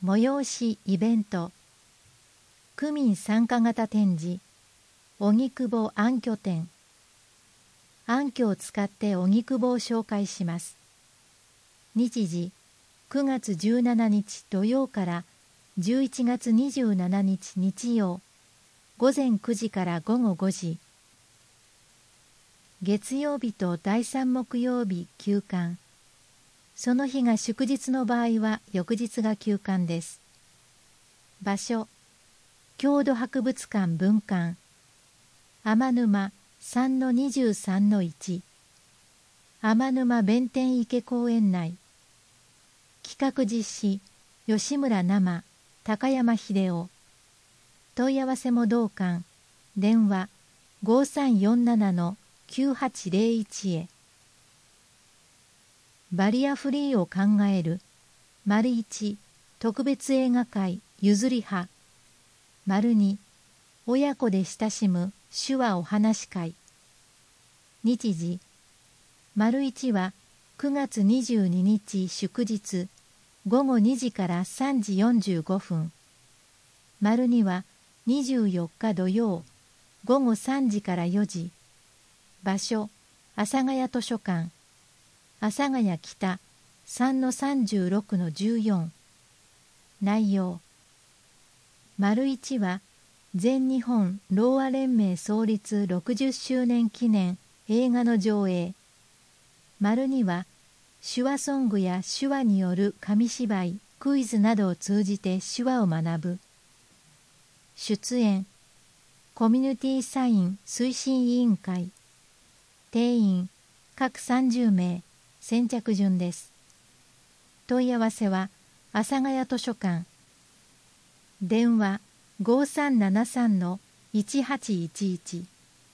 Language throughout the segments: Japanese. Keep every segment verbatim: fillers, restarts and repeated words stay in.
催しイベント、区民参加型展示、荻窪暗渠展。暗渠を使って荻窪を紹介します。日時、くがつじゅうしちにち土曜からじゅういちがつにじゅうしちにち日曜、ごぜんくじからごごごじ。月曜日とだいさん木曜日休館。その日が祝日の場合は翌日が休館です。場所、郷土博物館分館、天沼 さんのにじゅうさんのいち、天沼弁天池公園内。企画実施、吉村生、高山秀夫。問い合わせも同館、電話ごさんよんななのきゅうはちゼロいちへ。バリアフリーを考える、丸一、特別映画会ゆずり派。丸二、親子で親しむ手話お話し会。日時、丸一はくがつにじゅうににち祝日、ごごにじからさんじよんじゅうごふん。丸二はにじゅうよっか土曜、ごごさんじからよじ。場所、阿佐ヶ谷図書館。阿佐ヶ谷北 さんのさんじゅうろくのじゅうよん。内容、丸一は全日本ろうあ連盟創立ろくじゅっしゅうねん記念映画の上映。丸二は手話ソングや手話による紙芝居、クイズなどを通じて手話を学ぶ。出演、コミュニティサイン推進委員会。定員、各さんじゅうめい、先着順です。問い合わせは、阿佐ヶ谷図書館。電話ごさんななさんのいちはちいちいち。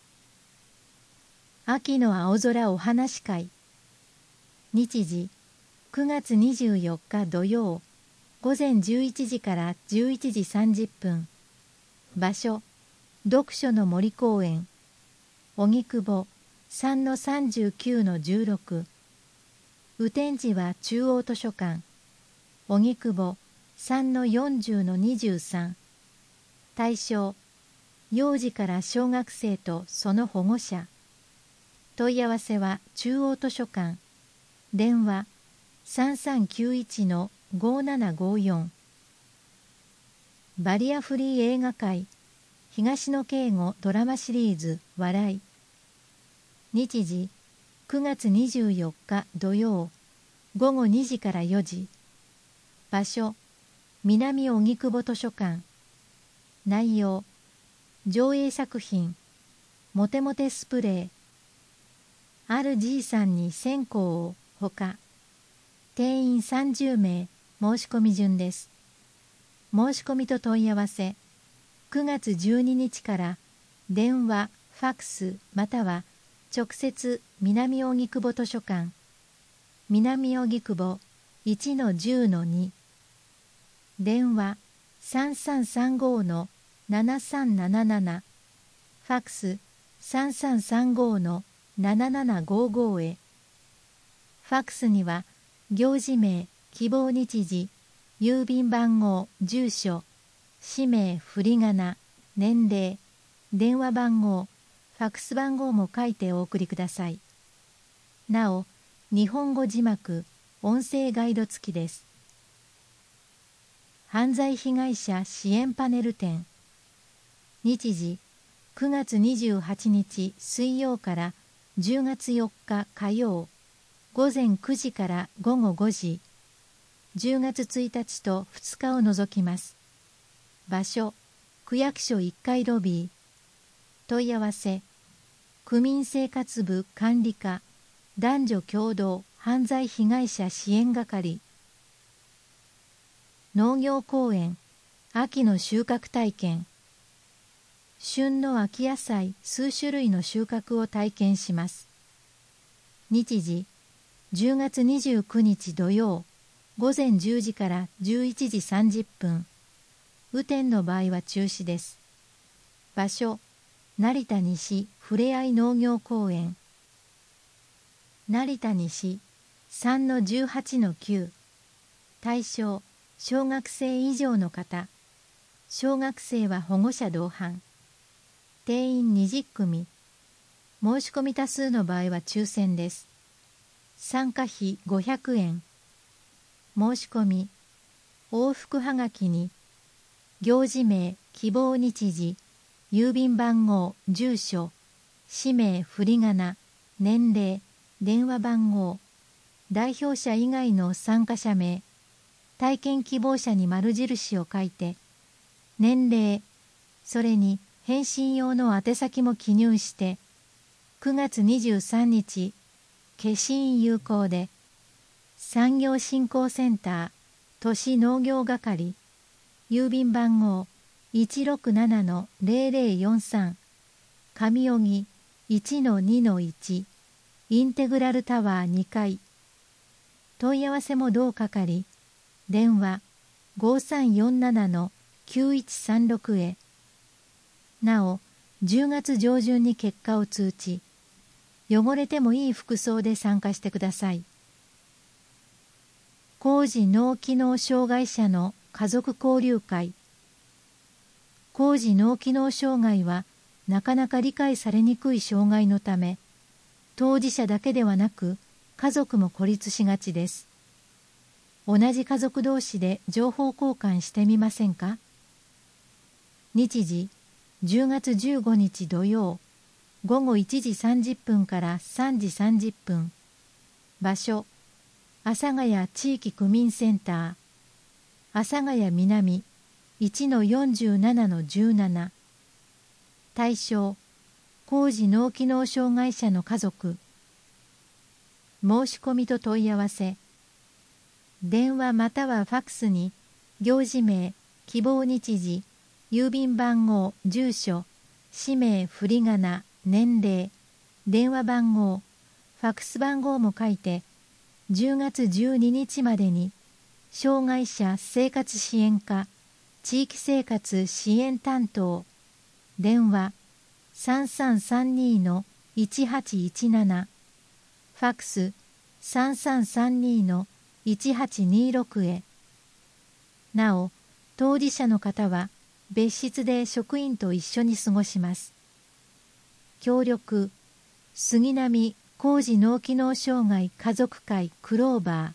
秋の青空お話会。日時、くがつにじゅうよっか土曜、ごぜんじゅういちじからじゅういちじさんじゅっぷん。場所、読書の森公園。荻窪 さんのさんじゅうきゅうのじゅうろく。雨天時は中央図書館。荻窪 さんのよんじゅうのにじゅうさん。対象、幼児から小学生とその保護者。問い合わせは中央図書館。電話さんさんきゅういちのごななごよん。バリアフリー映画会東野圭吾ドラマシリーズ笑い。日時、くがつにじゅうよっか土曜、ごごにじからよじ。場所、南荻窪図書館。内容、上映作品、モテモテスプレー。あるじいさんに線香をほか。定員さんじゅうめい、申し込み順です。申し込みと問い合わせ、くがつじゅうににちから電話、ファックスまたは直接南荻窪図書館。南荻窪 いちのじゅうのに。電話さんさんさんごのななさんなななな。ファックスさんさんさんごのななななごごへ。ファックスには行事名、希望日時、郵便番号、住所、氏名、振り仮名、年齢、電話番号、ファックス番号も書いてお送りください。なお、日本語字幕、音声ガイド付きです。犯罪被害者支援パネル展。日時、くがつにじゅうはちにち水曜からじゅうがつよっか火曜、ごぜんくじからごごごじ。じゅうがつついたちとふつかを除きます。場所、区役所いっかいロビー。問い合わせ、区民生活部管理課男女共同犯罪被害者支援係。農業公園、秋の収穫体験。旬の秋野菜数種類の収穫を体験します。日時、じゅうがつにじゅうくにち土曜、ごぜんじゅうじからじゅういちじさんじゅっぷん。雨天の場合は中止です。場所、成田西ふれあい農業公園。成田西 さんのじゅうはちのきゅう。対象、 小学生以上の方、小学生は保護者同伴、定員にじゅっくみ、申し込み多数の場合は抽選です。参加費ごひゃくえん。申し込み、往復はがきに、行事名、希望日時、郵便番号、住所、氏名、振り仮名、年齢、電話番号、代表者以外の参加者名、体験希望者に丸印を書いて、年齢、それに返信用の宛先も記入して、くがつにじゅうさんにち、消印有効で、産業振興センター、都市農業係、郵便番号 いちろくななのぜろぜろよんさん、上荻 いちのにのいち、インテグラルタワーにかい。問い合わせも同係、電話ごさんよんななのきゅういちさんろくへ。なお、じゅうがつ上旬に結果を通知。汚れてもいい服装で参加してください。高次脳機能障害者の家族交流会。高次脳機能障害はなかなか理解されにくい障害のため、当事者だけではなく家族も孤立しがちです。同じ家族同士で情報交換してみませんか？日時じゅうがつじゅうごにち土曜、ごごいちじさんじゅっぷんからさんじさんじゅっぷん。場所、阿佐ヶ谷地域区民センター、阿佐ヶ谷南 いちのよんじゅうななのじゅうなな。対象、高次脳機能障害者の家族。申し込みと問い合わせ。電話またはファックスに、行事名、希望日時、郵便番号、住所、氏名、振り仮名、年齢、電話番号、ファックス番号も書いて、じゅうがつじゅうににちまでに、障害者生活支援課、地域生活支援担当、電話さんさんさんにのいちはちいちなな、ファックスさんさんさんにのいちはちにろくへ。なお、当事者の方は別室で職員と一緒に過ごします。協力、杉並高次脳機能障害家族会クローバー。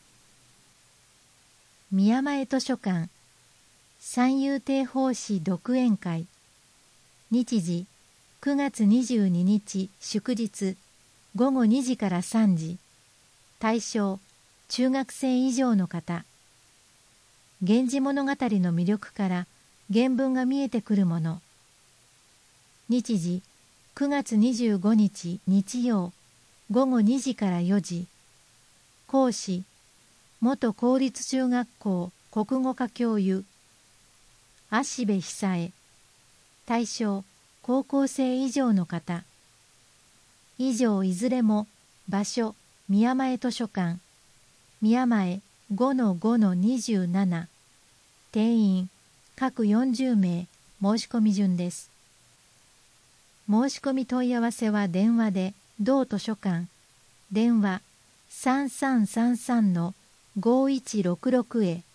宮前図書館、三遊亭法師独演会。日時、くがつにじゅうににち祝日、ごごにじからさんじ。対象、中学生以上の方。源氏物語の魅力から原文が見えてくるもの。日時、くがつにじゅうごにち日曜、ごごにじからよじ。講師、元公立中学校国語科教諭、芦部久江。対象、高校生以上の方。以上いずれも場所、宮前図書館、宮前 ごのごのにじゅうなな。定員、各よんじゅうめい、申し込み順です。申し込み問い合わせは電話で、同図書館、電話さんさんさんさんのごいちろくろくへ。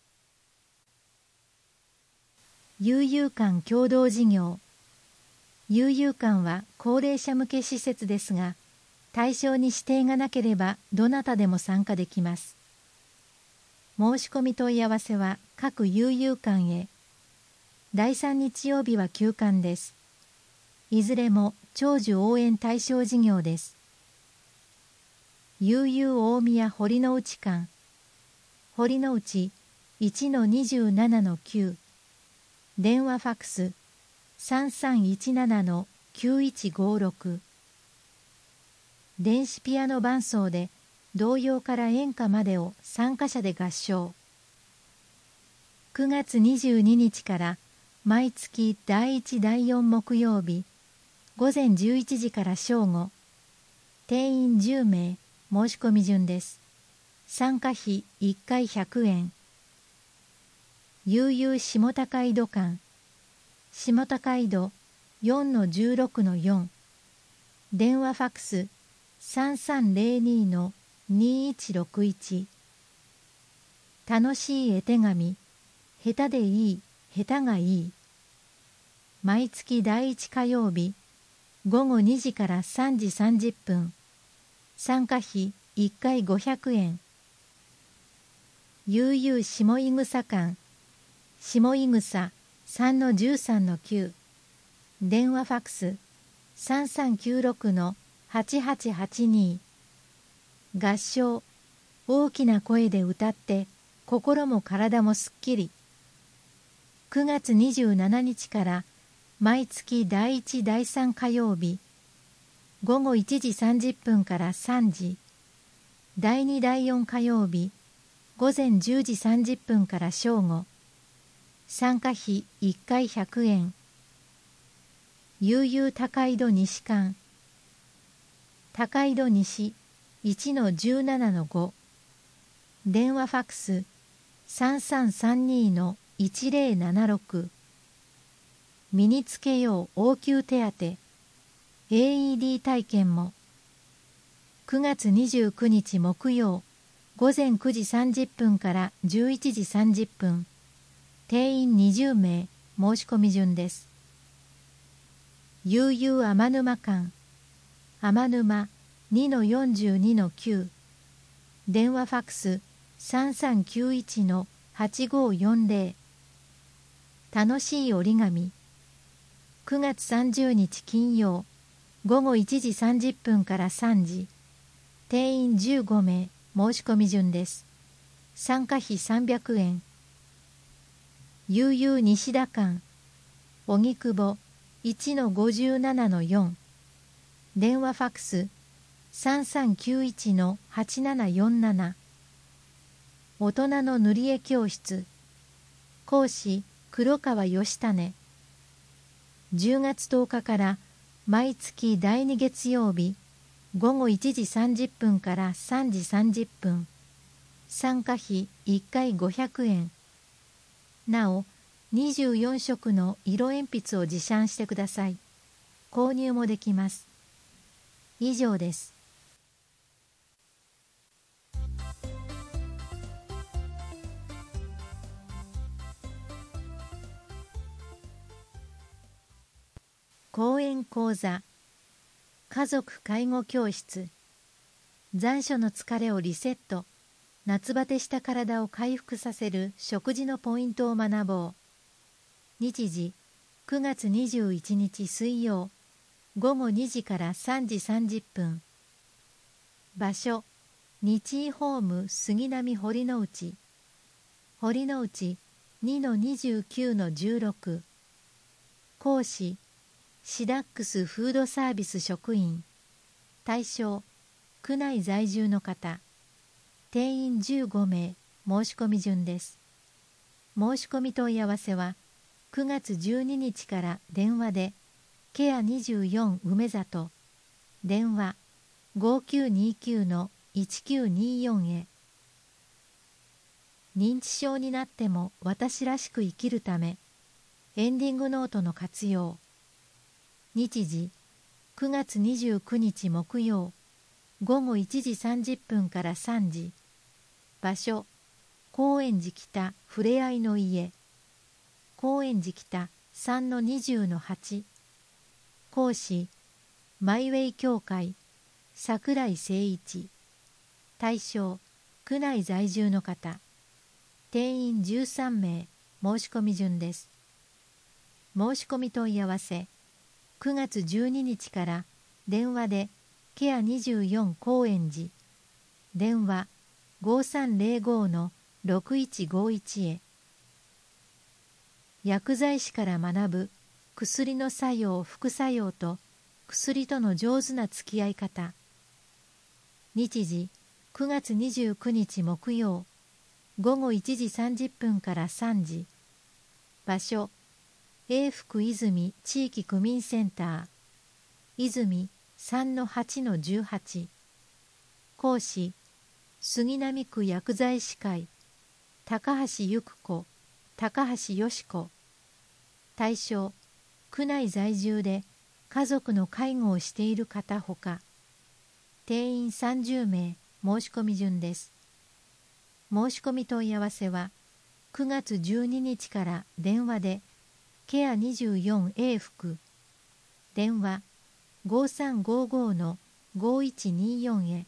悠遊館共同事業。悠遊館は高齢者向け施設ですが、対象に指定がなければどなたでも参加できます。申し込み問い合わせは各悠遊館へ。だいさん日曜日は休館です。いずれも長寿応援対象事業です。悠遊大宮堀之内館、堀之内 いちのにじゅうななのきゅう。電話ファックスさんさんいちななのきゅういちごろく。電子ピアノ伴奏で童謡から演歌までを参加者で合唱。くがつにじゅうににちから毎月だいいちだいよん木曜日、ごぜんじゅういちじから正午。定員じゅうめい、申し込み順です。参加費いっかいひゃくえん。悠々下高井戸館、下高井戸 よんのじゅうろくのよん。電話ファックスさんさんぜろにのにいちろくいち。 楽しい絵手紙、下手でいい、下手がいい。毎月第一火曜日、午後にじからさんじさんじゅっぷん。参加費いっかいごひゃくえん。悠々下井草館、下井草 さんのじゅうさんのきゅう。電話ファックス さんさんきゅうろくのはちはちはちに。合唱、大きな声で歌って心も体もすっきり。くがつにじゅうしちにちから毎月第一第三火曜日、午後いちじさんじゅっぷんからさんじ、第二第四火曜日、午前じゅうじさんじゅっぷんから正午。参加費いっかいひゃくえん。悠々高井戸西館、高井戸西 いちのじゅうななのご。電話ファックス さんさんさんにのいちぜろななろく。身につけよう応急手当 エーイーディー 体験も。くがつにじゅうくにち木曜、午前くじさんじゅっぷんからじゅういちじさんじゅっぷん。定員にじゅうめい、申し込み順です。悠々天沼館、天沼 にのよんじゅうにのきゅう。電話ファックス さんさんきゅういちのはちごよんぜろ。楽しい折り紙。くがつさんじゅうにち金曜、午後いちじさんじゅっぷんからさんじ。定員じゅうごめい、申し込み順です。参加費さんびゃくえん。悠々西田館、荻窪 いちのごじゅうななのよん。電話ファックス さんさんきゅういちのはちななよんなな。大人の塗り絵教室。講師黒川義種。じゅうがつとおかから毎月だいに月曜日、午後いちじさんじゅっぷんからさんじさんじゅっぷん。参加費いっかいごひゃくえん。なお、にじゅうよんしょくの色鉛筆を持参してください。購入もできます。以上です。講演講座、家族介護教室。残暑の疲れをリセット、夏バテした体を回復させる食事のポイントを学ぼう。日時くがつにじゅういちにち水曜、午後にじからさんじさんじゅっぷん。場所、日医ホーム杉並堀之内。堀之内 にのにじゅうきゅうのじゅうろく。講師、シダックスフードサービス職員。対象、区内在住の方。定員じゅうごめい、申し込み順です。申し込み問い合わせはくがつじゅうににちから電話でケアにじゅうよん梅里、電話 ごきゅうにきゅうのいちきゅうによん へ。認知症になっても私らしく生きるため、エンディングノートの活用。日時くがつにじゅうくにち木曜、午後いちじさんじゅっぷんからさんじ。場所、高円寺北ふれあいの家。高円寺北 さんのにじゅうのはち。講師、マイウェイ協会櫻井誠一。対象、区内在住の方。定員じゅうさんめい、申し込み順です。申し込み問い合わせくがつじゅうににちから電話でケアにじゅうよん高円寺、電話 ごさんぜろごのろくいちごいち へ。薬剤師から学ぶ薬の作用・副作用と薬との上手な付き合い方。日時くがつにじゅうくにち木曜、午後いちじさんじゅっぷんからさんじ。場所、永福泉地域区民センター。泉 さんのはちのじゅうはち。講師、杉並区薬剤師会高橋由久子、高橋よし子。対象、区内在住で家族の介護をしている方ほか。定員さんじゅうめい、申し込み順です。 申し込み問い合わせはくがつじゅうににちから電話でケア にじゅうよんエー 服電話 ごさんごご のごいちによん へ。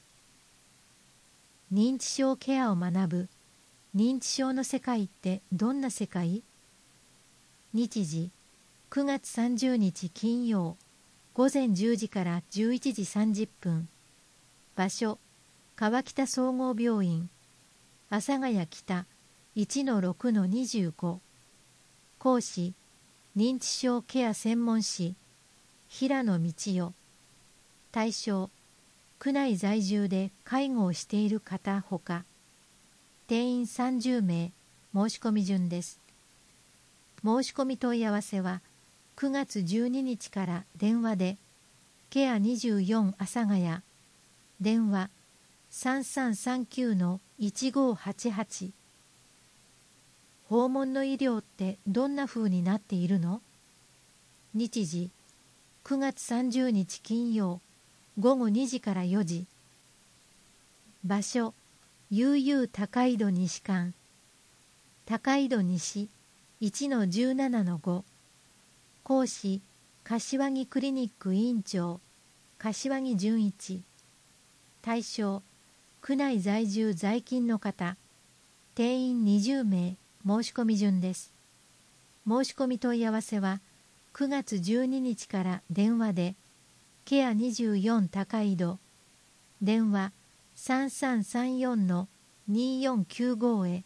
認知症ケアを学ぶ認知症の世界ってどんな世界？日時くがつさんじゅうにち金曜ごぜんじゅうじからじゅういちじさんじゅっぷん。場所川北総合病院阿佐ヶ谷北 いちのろくのにじゅうご。講師認知症ケア専門士平野道代。対象区内在住で介護をしている方ほか定員さんじゅうめい。申し込み順です。申し込み問い合わせはくがつじゅうににちから電話でケアにじゅうよん阿佐ヶ谷電話 さんさんさんきゅうのいちごはちはち。訪問の医療ってどんな風になっているの？日時くがつさんじゅうにち金曜ごごにじからよじ。場所悠々高井戸西館高井戸西 いちのじゅうななのご。講師柏木クリニック院長柏木純一。対象区内在住在勤の方定員にじゅうめい。申し込み順です。申し込み問い合わせはくがつじゅうににちから電話でケアにじゅうよん高井戸電話 さんさんさんよんのによんきゅうご へ。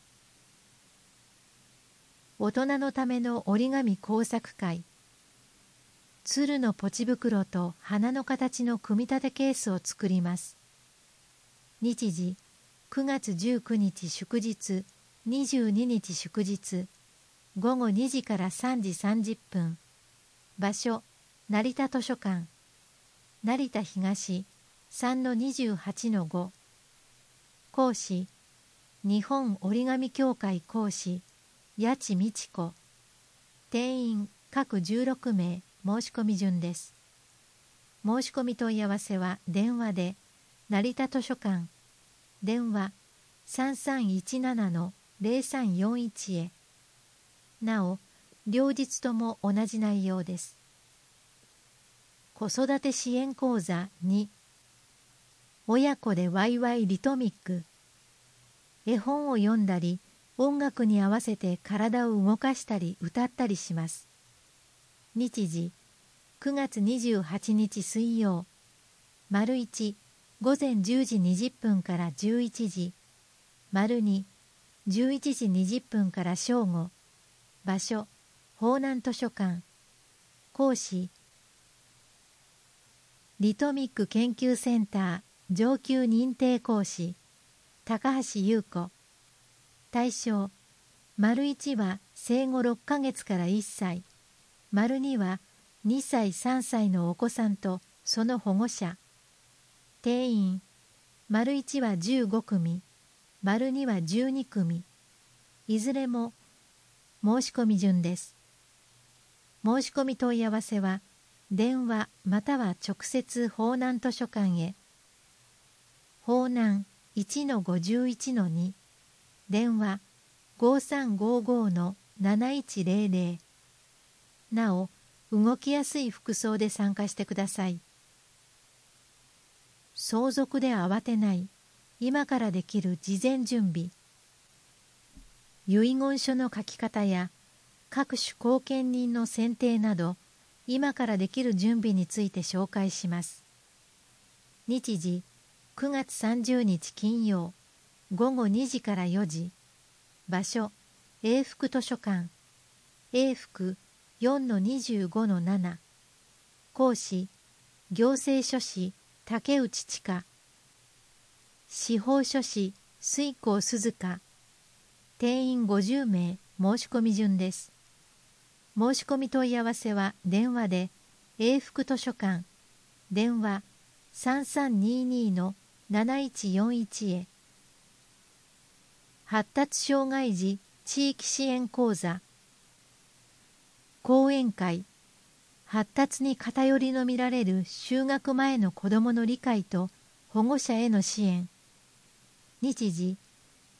大人のための折り紙工作会鶴のポチ袋と花の形の組み立てケースを作ります。日時くがつじゅうくにち祝日にじゅうににち祝日ごごにじからさんじさんじゅっぷん。場所成田図書館成田東 さんのにじゅうはちのご。講師日本折り紙協会講師八千美智子。定員各じゅうろくめい。申し込み順です。申し込み問い合わせは電話で成田図書館電話 さんさんいちななのぜろさんよんいち へ。なお両日とも同じ内容です。子育て支援講座に親子でワイワイリトミック。絵本を読んだり音楽に合わせて体を動かしたり歌ったりします。日時くがつにじゅうはちにち水曜丸いちごぜんじゅうじにじゅっぷんからじゅういちじ丸にじゅういちじにじゅっぷんから正午。場所方南図書館。講師リトミック研究センター上級認定講師高橋優子。対象丸いちは生後ろっかげつからいっさい丸にはにさいさんさいのお子さんとその保護者。定員丸いちはじゅうごくみ丸にはじゅうにくみ。いずれも申し込み順です。申し込み問い合わせは電話または直接方南図書館へ。方南 いちのごじゅういちのに 電話 ごさんごごのなないちぜろぜろ。なお動きやすい服装で参加してください。相続で慌てない今からできる事前準備。遺言書の書き方や各種後見人の選定など今からできる準備について紹介します。日時くがつさんじゅうにち金曜ごごにじからよじ。場所永福図書館永福 よんのにじゅうごのなな。講師行政書士竹内千佳。司法書士水光鈴香。定員ごじゅうめい。申し込み順です。申し込み問い合わせは電話で永福図書館電話 さんさんににのなないちよんいち へ。発達障害児地域支援講座講演会発達に偏りの見られる就学前の子どもの理解と保護者への支援。日時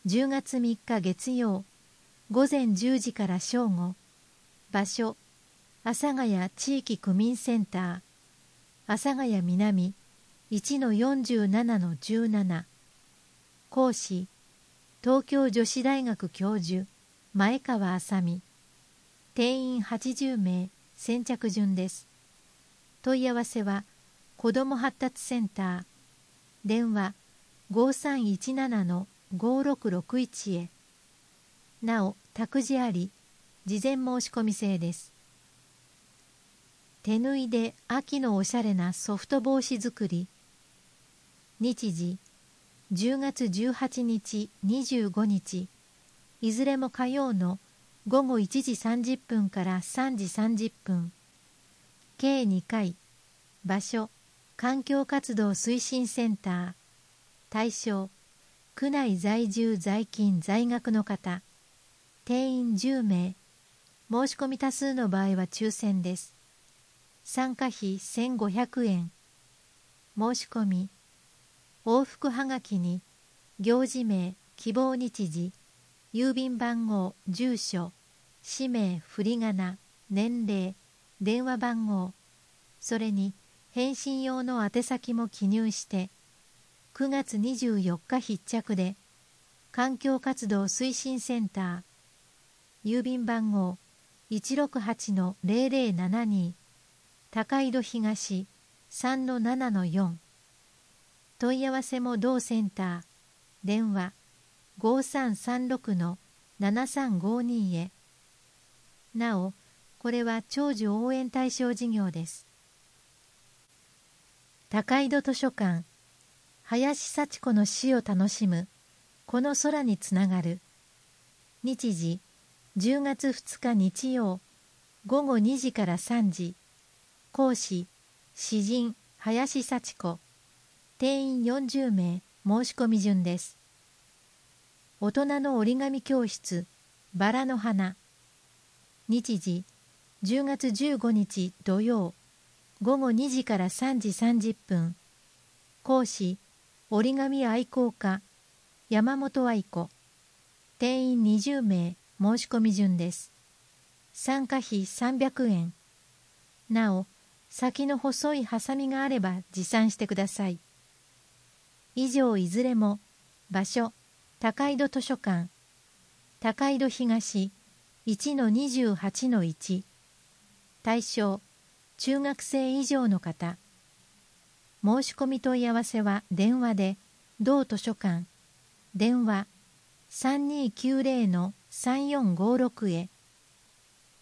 じゅうがつみっか月曜ごぜんじゅうじから正午。場所阿佐ヶ谷地域区民センター、阿佐ヶ谷南 いちのよんじゅうななのじゅうなな。講師東京女子大学教授前川あさみ。定員はちじゅうめい、先着順です。問い合わせは子ども発達センター、電話 ごさんいちななのごろくろくいち へ。なお託児あり、事前申し込み制です。手縫いで秋のおしゃれなソフト帽子作り。日時じゅうがつじゅうはちにち、にじゅうごにち、いずれも火曜のごごいちじさんじゅっぷんからさんじさんじゅっぷん。計にかい。場所環境活動推進センター。対象区内在住在勤在学の方。定員じゅうめい。申し込み多数の場合は抽選です。参加費せんごひゃくえん。申し込み往復はがきに行事名、希望日時、郵便番号、住所、氏名、振り仮名、年齢、電話番号、それに返信用の宛先も記入してくがつにじゅうよっか必着で環境活動推進センター、郵便番号 いちろくはちのぜろぜろななに、高井戸東 さんのななのよん。問い合わせも同センター、電話 ごさんさんろくのななさんごに へ。なお、これは長寿応援対象事業です。高井戸図書館、林幸子の死を楽しむ、この空につながる。日時じゅうがつふつか日曜ごごにじからさんじ。講師詩人林幸子。定員よんじゅうめい、申し込み順です。大人の折り紙教室バラの花。日時じゅうがつじゅうごにち土曜ごごにじからさんじさんじゅっぷん。講師折り紙愛好家山本愛子。定員にじゅうめい、申し込み順です。参加費さんびゃくえん。なお先の細いハサミがあれば持参してください。以上いずれも場所高井戸図書館、高井戸東 いちのにじゅうはちのいち。対象中学生以上の方。申し込み問い合わせは電話で同図書館、電話 さんにーきゅうぜろのさんよんごろく へ。